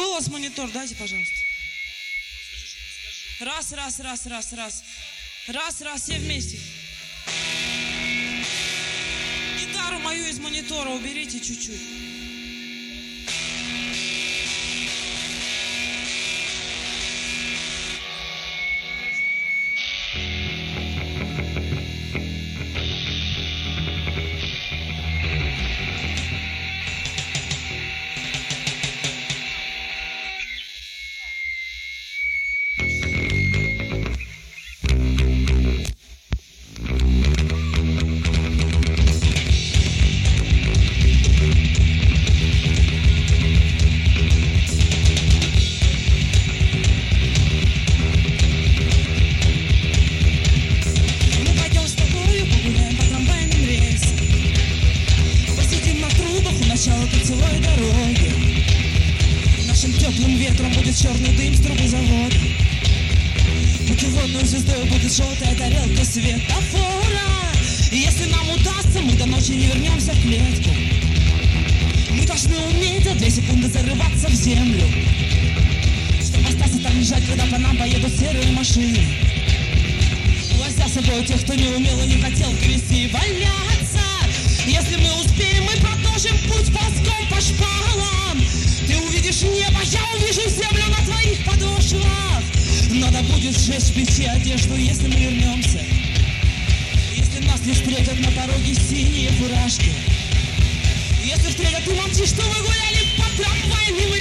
Был у вас монитор? Дайте, пожалуйста. Раз. Раз, все вместе. Гитару мою из монитора уберите чуть-чуть. Ветром будет черный дым с трубы завода. Путеводной звездой будет желтая тарелка светофора. И если нам удастся, мы до ночи не вернемся в клетку. Мы должны уметь за 2 секунды зарываться в землю, чтобы остаться там лежать, когда по нам поедут серые машины, увозя с собой тех, кто не умел и не хотел грести и валяться. Если мы успеем, мы продолжим путь ползком по шпалам. Ты увидишь небо, я увижу землю на твоих подошвах. Надо будет сжечь в печи одежду, если мы вернемся. Если нас не встретят на пороге синие фуражки. Если встретят и молчишь, что вы гуляли по трамвайным